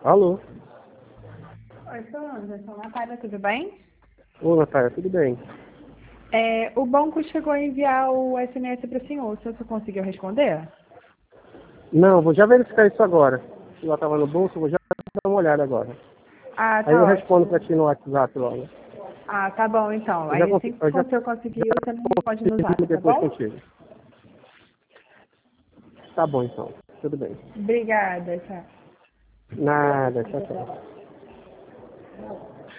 Alô? Oi, sou Anderson. Natália, tudo bem? Ô, Natália, tudo bem? O banco chegou a enviar o SMS para o senhor. O senhor conseguiu responder? Não, vou já verificar isso agora. Se ela estava no bolso, vou já dar uma olhada agora. Ah, Aí eu tá respondo ótimo. pra ti no WhatsApp logo. Ah, tá bom, então. Eu já, Aí consi- assim que eu já, o senhor conseguir, você me responde no confirmo zap, tá depois bom? contigo. Tá bom, então. Tudo bem. Obrigada, tchau. Nada, tchau, tchau.